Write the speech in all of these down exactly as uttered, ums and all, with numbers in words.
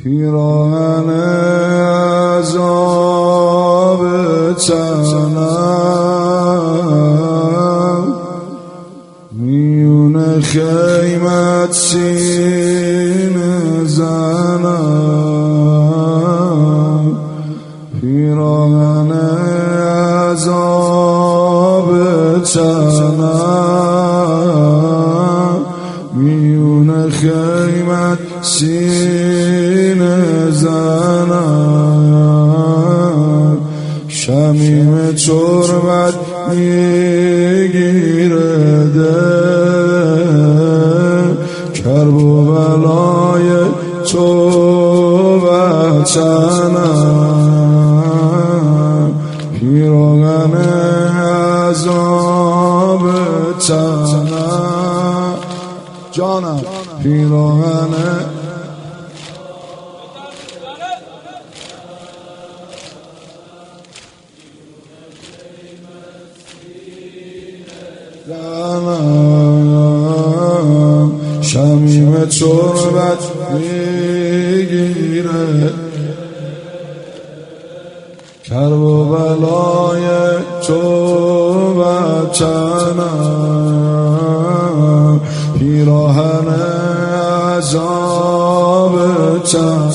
پیراهن عذاب تنم میون خیمت سینه زنم پیراهن عذاب تنم میون خیمت سینه زنم شمیم تربت میگیره دل کرب و بلای تو وطنم پیراهن عذاب تنم جانم پیراهن زنم شمیم تربت میگیره کرب و بلای تو وطنم پیراهن عذاب تنم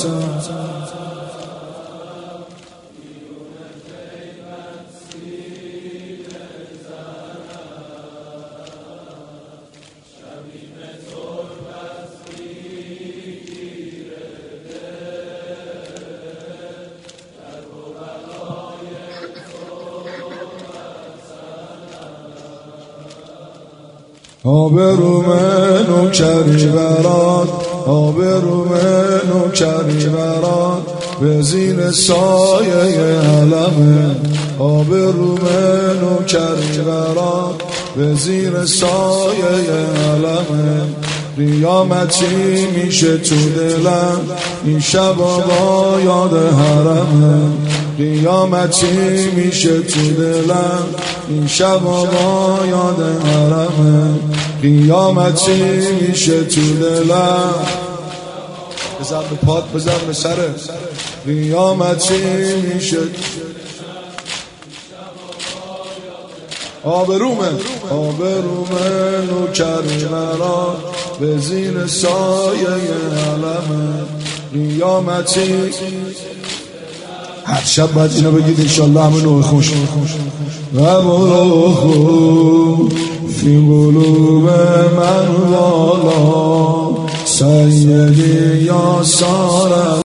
آبرو منو کری برات آبرو منو کری برات به زیر سایه علمه آبرو منو کری برات به زیر سایه علمه قیامتی میشه تو دلم این شبا با یاد حرمه قیامتی میشه تو دلم این شبا با یاد حرمه قیامتی میشه تو دلم بزن به پات بزن به سره قیامتی میشه آبرومه آبرومه نوکری مرا به زیر سایه علمه قیامتی هر شب باید اینو بگید انشالله همه نوع خوش و برو خوب فی قلوب من والا سیدی یا سارا